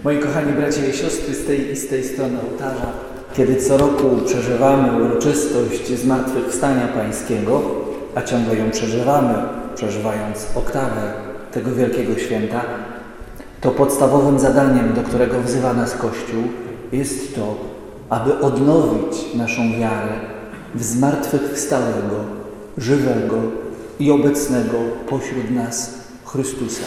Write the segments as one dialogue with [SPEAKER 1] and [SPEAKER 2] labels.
[SPEAKER 1] Moi kochani bracia i siostry z tej strony ołtarza, kiedy co roku przeżywamy uroczystość Zmartwychwstania Pańskiego, a ciągle ją przeżywamy, przeżywając oktawę tego wielkiego święta, to podstawowym zadaniem, do którego wzywa nas Kościół, jest to, aby odnowić naszą wiarę w zmartwychwstałego, żywego i obecnego pośród nas Chrystusa.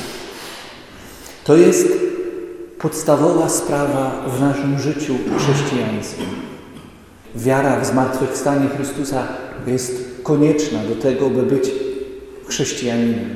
[SPEAKER 1] To jest podstawowa sprawa w naszym życiu chrześcijańskim. Wiara w zmartwychwstanie Chrystusa jest konieczna do tego, by być chrześcijaninem.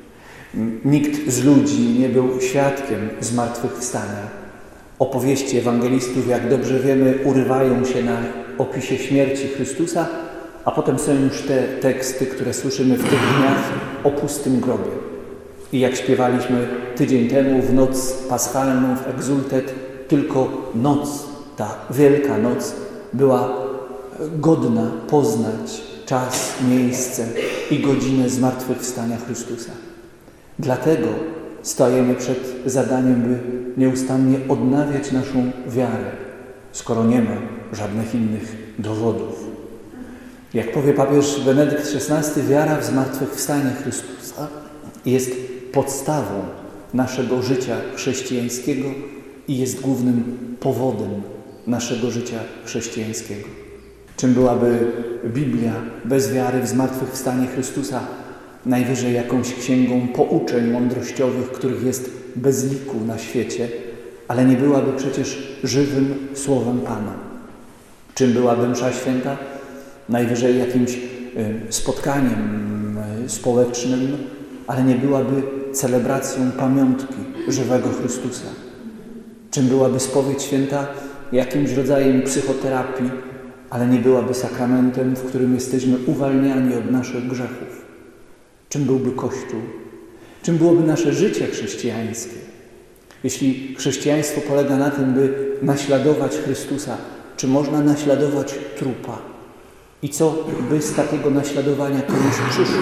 [SPEAKER 1] Nikt z ludzi nie był świadkiem zmartwychwstania. Opowieści ewangelistów, jak dobrze wiemy, urywają się na opisie śmierci Chrystusa, a potem są już te teksty, które słyszymy w tych dniach o pustym grobie. I jak śpiewaliśmy tydzień temu w noc paschalną w Exultet, tylko noc, ta wielka noc była godna poznać czas, miejsce i godzinę zmartwychwstania Chrystusa. Dlatego stajemy przed zadaniem, by nieustannie odnawiać naszą wiarę, skoro nie ma żadnych innych dowodów. Jak powie papież Benedykt XVI, wiara w zmartwychwstanie Chrystusa jest podstawą naszego życia chrześcijańskiego i jest głównym powodem naszego życia chrześcijańskiego. Czym byłaby Biblia bez wiary w zmartwychwstanie Chrystusa? Najwyżej jakąś księgą pouczeń mądrościowych, których jest bez liku na świecie, ale nie byłaby przecież żywym Słowem Pana. Czym byłaby msza święta? Najwyżej jakimś spotkaniem społecznym, ale nie byłaby celebracją pamiątki żywego Chrystusa. Czym byłaby spowiedź święta? Jakimś rodzajem psychoterapii, ale nie byłaby sakramentem, w którym jesteśmy uwalniani od naszych grzechów. Czym byłby Kościół? Czym byłoby nasze życie chrześcijańskie? Jeśli chrześcijaństwo polega na tym, by naśladować Chrystusa, czy można naśladować trupa? I co by z takiego naśladowania komuś przyszło?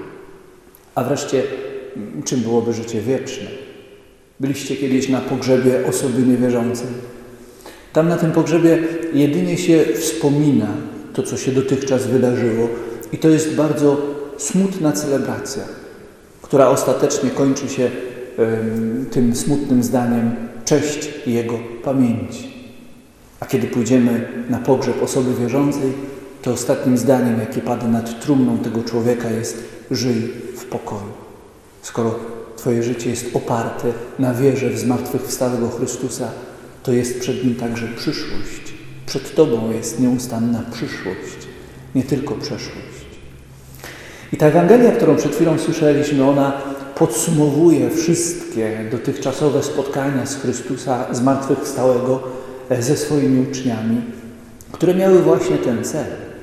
[SPEAKER 1] A wreszcie, czym byłoby życie wieczne? Byliście kiedyś na pogrzebie osoby niewierzącej. Tam na tym pogrzebie jedynie się wspomina to, co się dotychczas wydarzyło. I to jest bardzo smutna celebracja, która ostatecznie kończy się tym smutnym zdaniem: cześć Jego pamięci. A kiedy pójdziemy na pogrzeb osoby wierzącej, to ostatnim zdaniem, jakie pada nad trumną tego człowieka, jest: żyj w pokoju. Skoro Twoje życie jest oparte na wierze w zmartwychwstałego Chrystusa, to jest przed Nim także przyszłość. Przed Tobą jest nieustanna przyszłość, nie tylko przeszłość. I ta Ewangelia, którą przed chwilą słyszeliśmy, ona podsumowuje wszystkie dotychczasowe spotkania z Chrystusa zmartwychwstałego ze swoimi uczniami, które miały właśnie ten cel: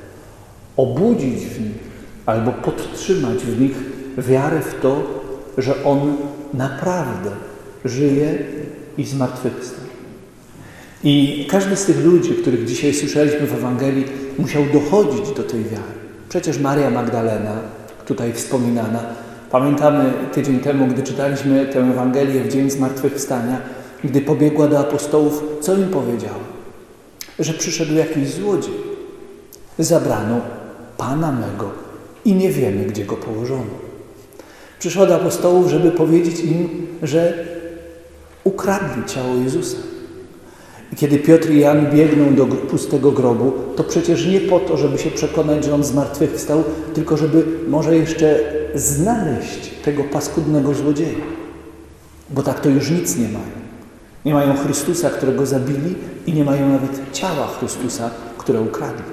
[SPEAKER 1] obudzić w nich albo podtrzymać w nich wiarę w to, że On naprawdę żyje i zmartwychwstał. I każdy z tych ludzi, których dzisiaj słyszeliśmy w Ewangelii, musiał dochodzić do tej wiary. Przecież Maria Magdalena, tutaj wspominana, pamiętamy tydzień temu, gdy czytaliśmy tę Ewangelię w dzień zmartwychwstania, gdy pobiegła do apostołów, co im powiedziała? Że przyszedł jakiś złodziej. Zabrano Pana mego i nie wiemy, gdzie go położono. Przyszła do apostołów, żeby powiedzieć im, że ukradli ciało Jezusa. I kiedy Piotr i Jan biegną do pustego grobu, to przecież nie po to, żeby się przekonać, że On zmartwychwstał, tylko żeby może jeszcze znaleźć tego paskudnego złodzieja. Bo tak to już nic nie mają. Nie mają Chrystusa, którego zabili, i nie mają nawet ciała Chrystusa, które ukradli.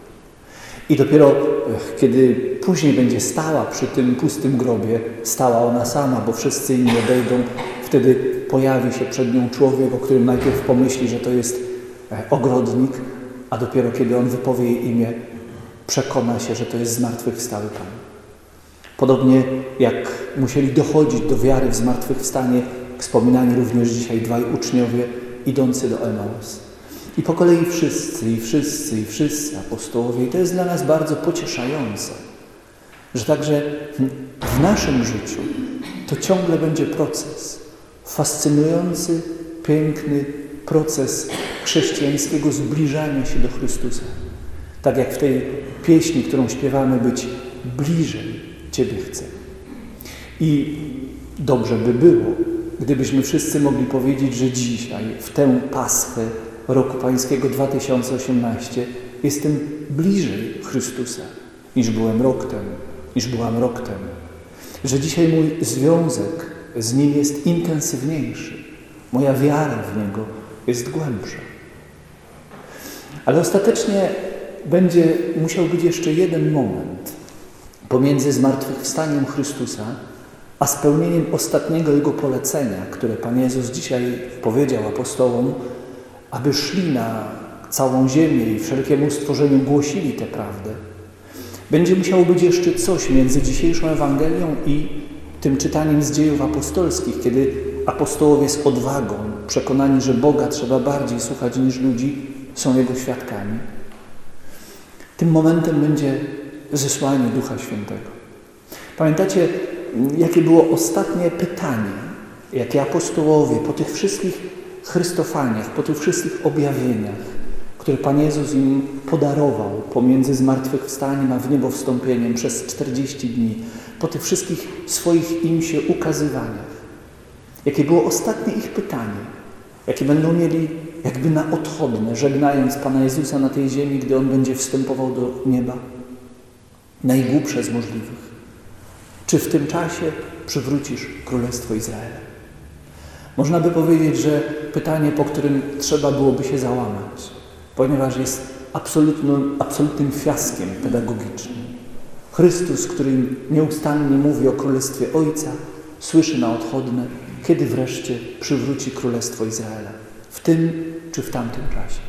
[SPEAKER 1] I dopiero kiedy później będzie stała przy tym pustym grobie, stała ona sama, bo wszyscy inni odejdą, wtedy pojawi się przed nią człowiek, o którym najpierw pomyśli, że to jest ogrodnik, a dopiero kiedy on wypowie jej imię, przekona się, że to jest zmartwychwstały Pan. Podobnie jak musieli dochodzić do wiary w zmartwychwstanie, wspominani również dzisiaj dwaj uczniowie idący do Emaus. I po kolei wszyscy apostołowie. I to jest dla nas bardzo pocieszające, że także w naszym życiu to ciągle będzie proces fascynujący, piękny proces chrześcijańskiego zbliżania się do Chrystusa. Tak jak w tej pieśni, którą śpiewamy, być bliżej Ciebie chcę. I dobrze by było, gdybyśmy wszyscy mogli powiedzieć, że dzisiaj, w tę Paschę roku Pańskiego 2018, jestem bliżej Chrystusa niż byłem rok temu, niż byłam rok temu. Że dzisiaj mój związek z Nim jest intensywniejszy. Moja wiara w Niego jest głębsza. Ale ostatecznie będzie musiał być jeszcze jeden moment pomiędzy zmartwychwstaniem Chrystusa a spełnieniem ostatniego Jego polecenia, które Pan Jezus dzisiaj powiedział apostołom, aby szli na całą ziemię i wszelkiemu stworzeniu głosili tę prawdę. Będzie musiało być jeszcze coś między dzisiejszą Ewangelią i tym czytaniem z dziejów apostolskich, kiedy apostołowie z odwagą, przekonani, że Boga trzeba bardziej słuchać niż ludzi, są Jego świadkami. Tym momentem będzie zesłanie Ducha Świętego. Pamiętacie, jakie było ostatnie pytanie, jakie apostołowie po tych wszystkich chrystofaniach, po tych wszystkich objawieniach, które Pan Jezus im podarował pomiędzy zmartwychwstaniem a w niebo wstąpieniem przez 40 dni, po tych wszystkich swoich im się ukazywaniach. Jakie było ostatnie ich pytanie, jakie będą mieli jakby na odchodne, żegnając Pana Jezusa na tej ziemi, gdy On będzie wstępował do nieba. Najgłupsze z możliwych. Czy w tym czasie przywrócisz Królestwo Izraela? Można by powiedzieć, że pytanie, po którym trzeba byłoby się załamać, ponieważ jest absolutnym fiaskiem pedagogicznym. Chrystus, który nieustannie mówi o Królestwie Ojca, słyszy na odchodne, kiedy wreszcie przywróci Królestwo Izraela. W tym czy w tamtym czasie.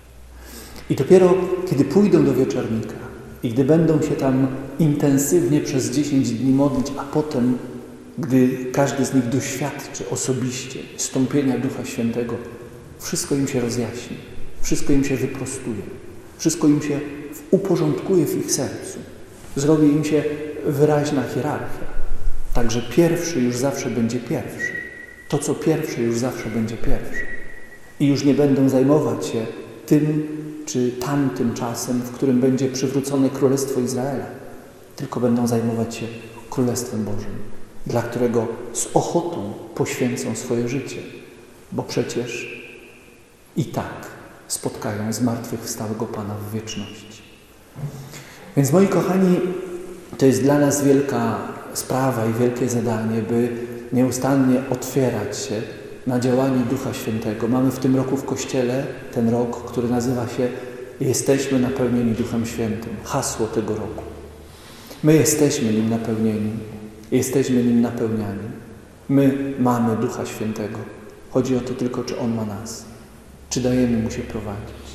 [SPEAKER 1] I dopiero kiedy pójdą do wieczornika i gdy będą się tam intensywnie przez 10 dni modlić, a potem, gdy każdy z nich doświadczy osobiście wstąpienia Ducha Świętego, wszystko im się rozjaśni, wszystko im się wyprostuje, wszystko im się uporządkuje w ich sercu. Zrobi im się wyraźna hierarchia. Także pierwszy już zawsze będzie pierwszy. To, co pierwsze, już zawsze będzie pierwsze. I już nie będą zajmować się tym czy tamtym czasem, w którym będzie przywrócone Królestwo Izraela, tylko będą zajmować się Królestwem Bożym, dla którego z ochotą poświęcą swoje życie, bo przecież i tak spotkają zmartwychwstałego Pana w wieczności. Więc moi kochani, to jest dla nas wielka sprawa i wielkie zadanie, by nieustannie otwierać się na działanie Ducha Świętego. Mamy w tym roku w Kościele ten rok, który nazywa się Jesteśmy napełnieni Duchem Świętym. Hasło tego roku. My jesteśmy Nim napełnieni. Jesteśmy Nim napełniani. My mamy Ducha Świętego. Chodzi o to tylko, czy On ma nas. Czy dajemy Mu się prowadzić.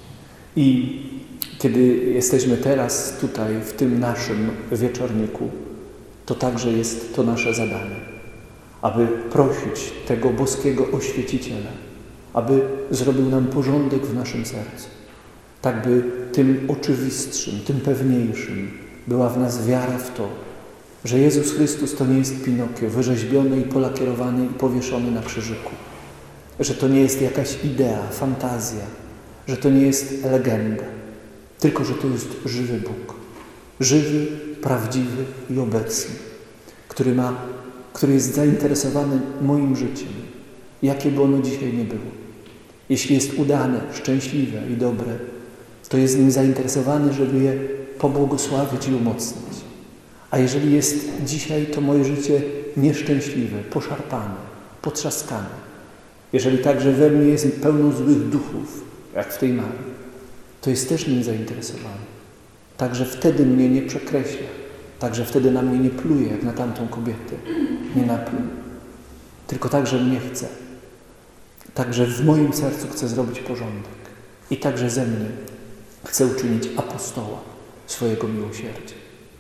[SPEAKER 1] I kiedy jesteśmy teraz tutaj, w tym naszym wieczorniku, to także jest to nasze zadanie. Aby prosić tego boskiego oświeciciela, aby zrobił nam porządek w naszym sercu. Tak by tym oczywistszym, tym pewniejszym była w nas wiara w to, że Jezus Chrystus to nie jest Pinokio, wyrzeźbiony i polakierowany i powieszony na krzyżyku. Że to nie jest jakaś idea, fantazja, że to nie jest legenda, tylko że to jest żywy Bóg. Żywy, prawdziwy i obecny, który jest zainteresowany moim życiem, jakie by ono dzisiaj nie było. Jeśli jest udane, szczęśliwe i dobre, to jest nim zainteresowany, żeby je pobłogosławić i umocnić. A jeżeli jest dzisiaj to moje życie nieszczęśliwe, poszarpane, potrzaskane, jeżeli także we mnie jest pełno złych duchów, jak w tej Marii, to jest też nim zainteresowany. Także wtedy mnie nie przekreśla. Także wtedy na mnie nie pluje, jak na tamtą kobietę. Nie napluł. Tylko także mnie chce. Także w moim sercu chce zrobić porządek. I także ze mnie chce uczynić apostoła swojego miłosierdzia.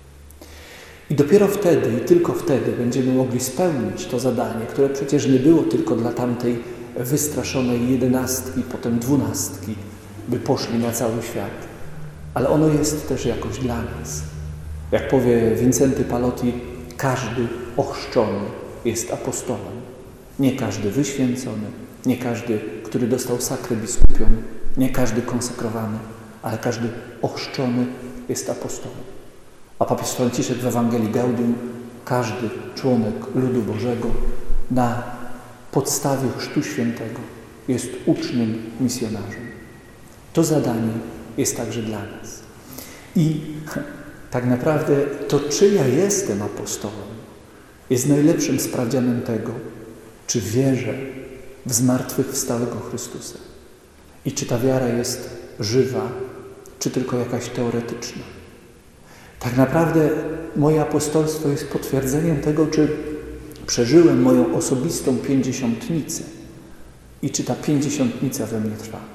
[SPEAKER 1] I dopiero wtedy i tylko wtedy będziemy mogli spełnić to zadanie, które przecież nie było tylko dla tamtej wystraszonej 11, potem 12, by poszli na cały świat. Ale ono jest też jakoś dla nas. Jak powie Wincenty Palotti, każdy ochrzczony jest apostołem. Nie każdy wyświęcony, nie każdy, który dostał sakrę biskupią, nie każdy konsekrowany, ale każdy ochrzczony jest apostołem. A papież Franciszek w Ewangelii Gaudium, każdy członek ludu Bożego na podstawie Chrztu Świętego jest uczniem, misjonarzem. To zadanie jest także dla nas. I tak naprawdę to, czy ja jestem apostołem, jest najlepszym sprawdzianem tego, czy wierzę w zmartwychwstałego Chrystusa i czy ta wiara jest żywa, czy tylko jakaś teoretyczna. Tak naprawdę moje apostolstwo jest potwierdzeniem tego, czy przeżyłem moją osobistą pięćdziesiątnicę i czy ta pięćdziesiątnica we mnie trwa.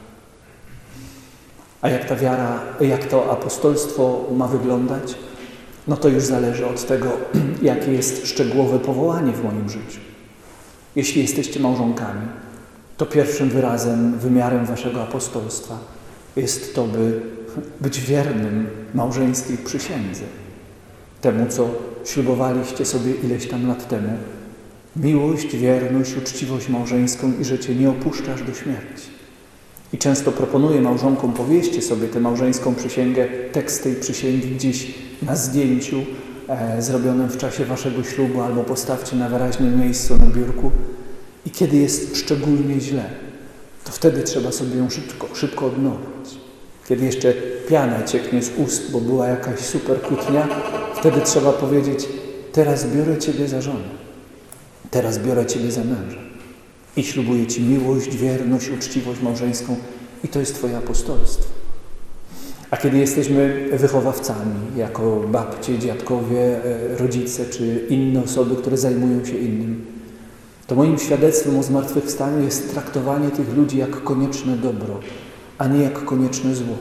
[SPEAKER 1] A jak ta wiara, jak to apostolstwo ma wyglądać? No to już zależy od tego, jakie jest szczegółowe powołanie w moim życiu. Jeśli jesteście małżonkami, to pierwszym wymiarem waszego apostolstwa jest to, by być wiernym małżeńskiej przysiędze. Temu, co ślubowaliście sobie ileś tam lat temu. Miłość, wierność, uczciwość małżeńską i że cię nie opuszczasz do śmierci. I często proponuję małżonkom, powieście sobie tę małżeńską przysięgę, tekst tej przysięgi gdzieś na zdjęciu zrobionym w czasie waszego ślubu albo postawcie na wyraźnym miejscu na biurku. I kiedy jest szczególnie źle, to wtedy trzeba sobie ją szybko odnowić. Kiedy jeszcze piana cieknie z ust, bo była jakaś super kłótnia, wtedy trzeba powiedzieć: teraz biorę ciebie za żonę, teraz biorę ciebie za męża i ślubuję ci miłość, wierność, uczciwość małżeńską i to jest twoje apostolstwo. A kiedy jesteśmy wychowawcami, jako babcie, dziadkowie, rodzice czy inne osoby, które zajmują się innym, to moim świadectwem o zmartwychwstaniu jest traktowanie tych ludzi jak konieczne dobro, a nie jak konieczne zło.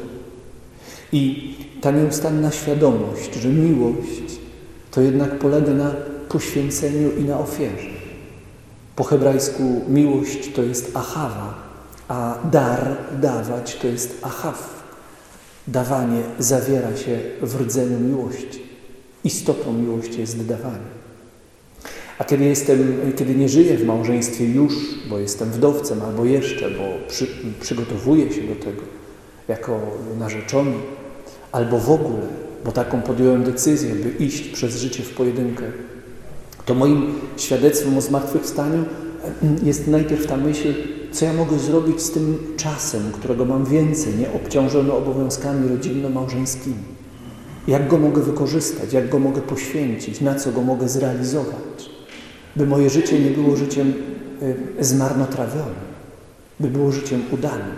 [SPEAKER 1] I ta nieustanna świadomość, że miłość to jednak polega na poświęceniu i na ofierze. Po hebrajsku miłość to jest achawa, a dar, dawać to jest achaw. Dawanie zawiera się w rdzeniu miłości. Istotą miłości jest dawanie. A kiedy nie żyję w małżeństwie już, bo jestem wdowcem albo jeszcze, bo przygotowuję się do tego jako narzeczony, albo w ogóle, bo taką podjąłem decyzję, by iść przez życie w pojedynkę, to moim świadectwem o zmartwychwstaniu jest najpierw ta myśl, co ja mogę zrobić z tym czasem, którego mam więcej, nie obciążony obowiązkami rodzinno-małżeńskimi. Jak go mogę wykorzystać, jak go mogę poświęcić, na co go mogę zrealizować, by moje życie nie było życiem zmarnotrawionym, by było życiem udanym.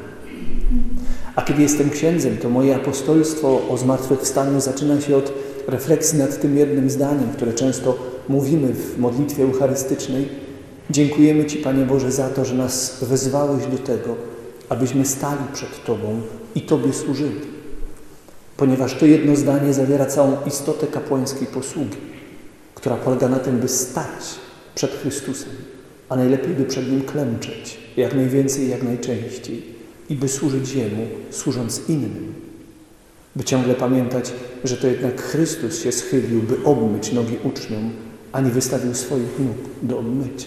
[SPEAKER 1] A kiedy jestem księdzem, to moje apostolstwo o zmartwychwstaniu zaczyna się od refleksji nad tym jednym zdaniem, które często mówimy w modlitwie eucharystycznej. Dziękujemy Ci, Panie Boże, za to, że nas wezwałeś do tego, abyśmy stali przed Tobą i Tobie służyli. Ponieważ to jedno zdanie zawiera całą istotę kapłańskiej posługi, która polega na tym, by stać przed Chrystusem, a najlepiej by przed Nim klęczeć, jak najwięcej i jak najczęściej i by służyć Jemu, służąc innym. By ciągle pamiętać, że to jednak Chrystus się schylił, by obmyć nogi uczniom, a nie wystawił swoich nóg do obmycia.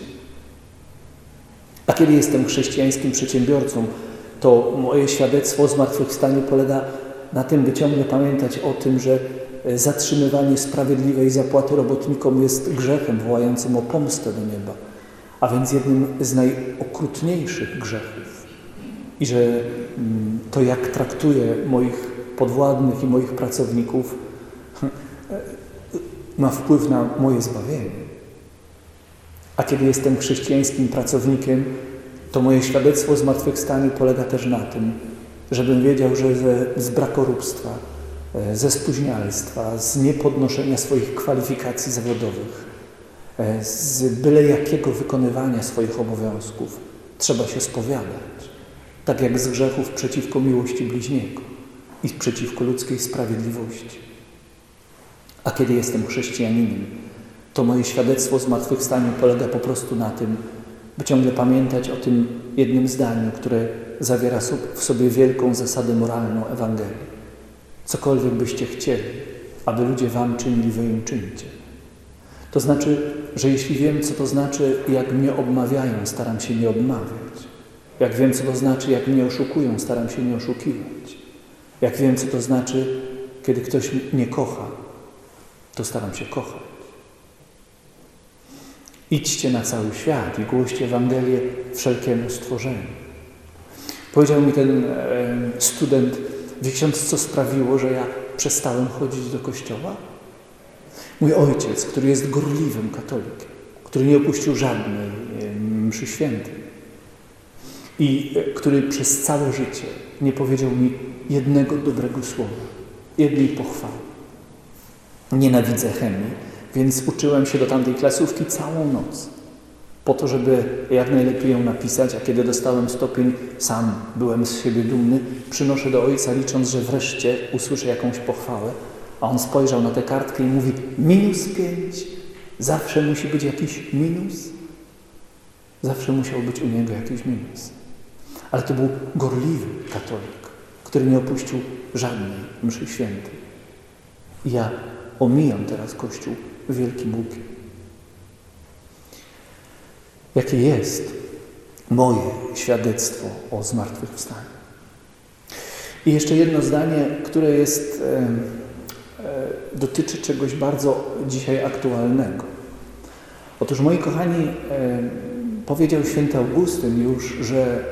[SPEAKER 1] A kiedy jestem chrześcijańskim przedsiębiorcą, to moje świadectwo o zmartwychwstaniu polega na tym, by ciągle pamiętać o tym, że zatrzymywanie sprawiedliwej zapłaty robotnikom jest grzechem wołającym o pomstę do nieba, a więc jednym z najokrutniejszych grzechów. I że to, jak traktuję moich podwładnych i moich pracowników, ma wpływ na moje zbawienie. A kiedy jestem chrześcijańskim pracownikiem, to moje świadectwo o zmartwychwstaniu polega też na tym, żebym wiedział, że z brakoróbstwa, ze spóźnialstwa, z niepodnoszenia swoich kwalifikacji zawodowych, z byle jakiego wykonywania swoich obowiązków trzeba się spowiadać, tak jak z grzechów przeciwko miłości bliźniego i przeciwko ludzkiej sprawiedliwości. A kiedy jestem chrześcijaninem, to moje świadectwo o zmartwychwstaniu polega po prostu na tym, by ciągle pamiętać o tym jednym zdaniu, które zawiera w sobie wielką zasadę moralną Ewangelii. Cokolwiek byście chcieli, aby ludzie wam czynili, wy im czyńcie. To znaczy, że jeśli wiem, co to znaczy, jak mnie obmawiają, staram się nie obmawiać. Jak wiem, co to znaczy, jak mnie oszukują, staram się nie oszukiwać. Jak wiem, co to znaczy, kiedy ktoś mnie kocha, to staram się kochać. Idźcie na cały świat i głoście Ewangelię wszelkiemu stworzeniu. Powiedział mi ten student, wie ksiądz, co sprawiło, że ja przestałem chodzić do kościoła? Mój ojciec, który jest gorliwym katolikiem, który nie opuścił żadnej mszy świętej i który przez całe życie nie powiedział mi jednego dobrego słowa, jednej pochwały. Nienawidzę chemii, więc uczyłem się do tamtej klasówki całą noc, po to, żeby jak najlepiej ją napisać, a kiedy dostałem stopień, sam byłem z siebie dumny, przynoszę do ojca, licząc, że wreszcie usłyszę jakąś pochwałę, a on spojrzał na tę kartkę i mówi: -5, zawsze musi być jakiś minus. Zawsze musiał być u niego jakiś minus. Ale to był gorliwy katolik, który nie opuścił żadnej mszy świętej. I ja omijam teraz Kościół wielkim Bugiem. Jakie jest moje świadectwo o zmartwychwstaniu? I jeszcze jedno zdanie, które dotyczy czegoś bardzo dzisiaj aktualnego. Otóż, moi kochani, powiedział święty Augustyn już, że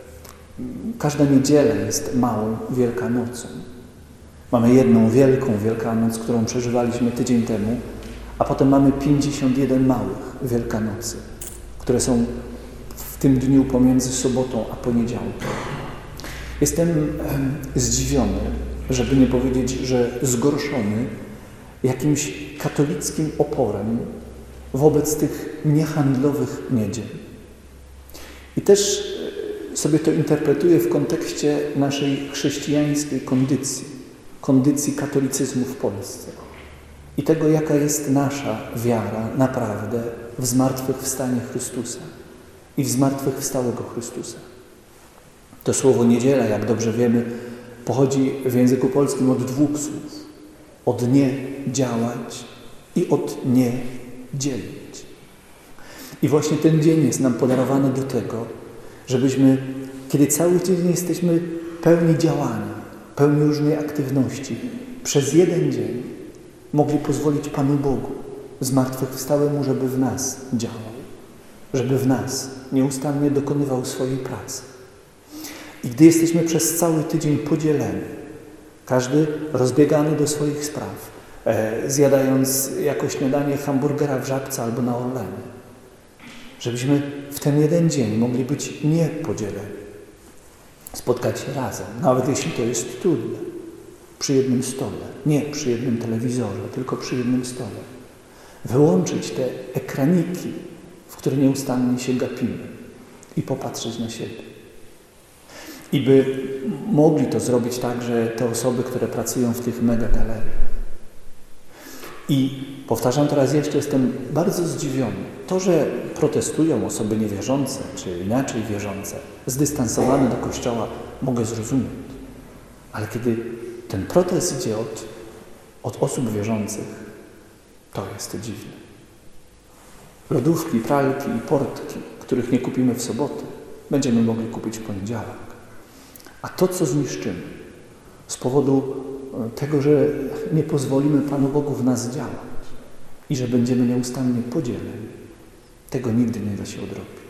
[SPEAKER 1] każda niedziela jest małą Wielkanocą. Mamy jedną wielką Wielkanoc, którą przeżywaliśmy tydzień temu, a potem mamy 51 małych Wielkanocy, które są w tym dniu pomiędzy sobotą a poniedziałkiem. Jestem zdziwiony, żeby nie powiedzieć, że zgorszony jakimś katolickim oporem wobec tych niehandlowych niedziel. I też sobie to interpretuję w kontekście naszej chrześcijańskiej kondycji katolicyzmu w Polsce i tego, jaka jest nasza wiara naprawdę w zmartwychwstanie Chrystusa i w zmartwychwstałego Chrystusa. To słowo niedziela, jak dobrze wiemy, pochodzi w języku polskim od dwóch słów. Od nie działać i od nie dzielić. I właśnie ten dzień jest nam podarowany do tego, żebyśmy, kiedy cały dzień jesteśmy pełni działania, pełni różnej aktywności, przez jeden dzień mogli pozwolić Panu Bogu, zmartwychwstałemu, żeby w nas działał, żeby w nas nieustannie dokonywał swojej pracy. I gdy jesteśmy przez cały tydzień podzieleni, każdy rozbiegany do swoich spraw, zjadając jako śniadanie hamburgera w Żabce albo na Orlenie, żebyśmy w ten jeden dzień mogli być niepodzieleni, spotkać się razem, nawet jeśli to jest trudne, przy jednym stole, nie przy jednym telewizorze, tylko przy jednym stole. Wyłączyć te ekraniki, w które nieustannie się gapimy i popatrzeć na siebie. I by mogli to zrobić także te osoby, które pracują w tych megagaleriach. I powtarzam teraz jeszcze, jestem bardzo zdziwiony. To, że protestują osoby niewierzące, czy inaczej wierzące, zdystansowane do Kościoła, mogę zrozumieć. Ale kiedy ten protest idzie od osób wierzących, to jest dziwne. Lodówki, pralki i portki, których nie kupimy w sobotę, będziemy mogli kupić w poniedziałek. A to, co zniszczymy z powodu tego, że nie pozwolimy Panu Bogu w nas działać i że będziemy nieustannie podzieleni, tego nigdy nie da się odrobić.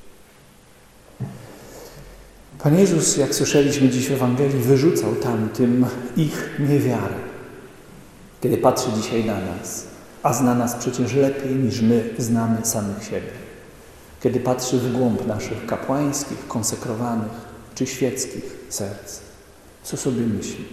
[SPEAKER 1] Pan Jezus, jak słyszeliśmy dziś w Ewangelii, wyrzucał tamtym ich niewiarę, kiedy patrzy dzisiaj na nas, a zna nas przecież lepiej niż my znamy samych siebie. Kiedy patrzy w głąb naszych kapłańskich, konsekrowanych czy świeckich serc, co sobie myśli?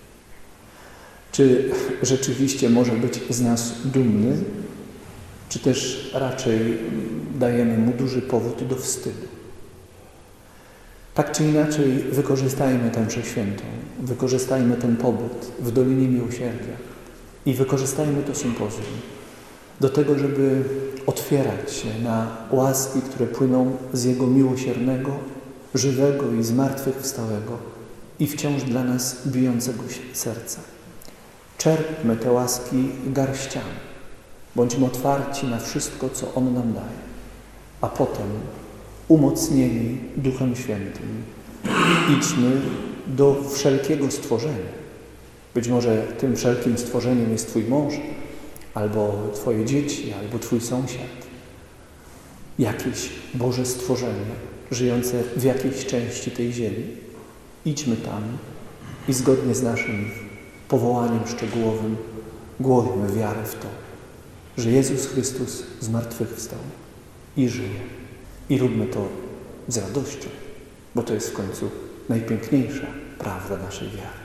[SPEAKER 1] Czy rzeczywiście może być z nas dumny, czy też raczej dajemy mu duży powód do wstydu? Tak czy inaczej wykorzystajmy tę mszę świętą, wykorzystajmy ten pobyt w Dolinie Miłosierdzia i wykorzystajmy to sympozjum do tego, żeby otwierać się na łaski, które płyną z Jego miłosiernego, żywego i zmartwychwstałego i wciąż dla nas bijącego serca. Czerpmy te łaski garściami, Bądźmy otwarci na wszystko, co On nam daje, a potem umocnieni Duchem Świętym idźmy do wszelkiego stworzenia. Być może tym wszelkim stworzeniem jest Twój mąż, albo Twoje dzieci, albo Twój sąsiad. Jakieś Boże stworzenie żyjące w jakiejś części tej ziemi. Idźmy tam i zgodnie z naszym powołaniem szczegółowym głosimy wiarę w to, że Jezus Chrystus zmartwychwstał i żyje. I róbmy to z radością, bo to jest w końcu najpiękniejsza prawda naszej wiary.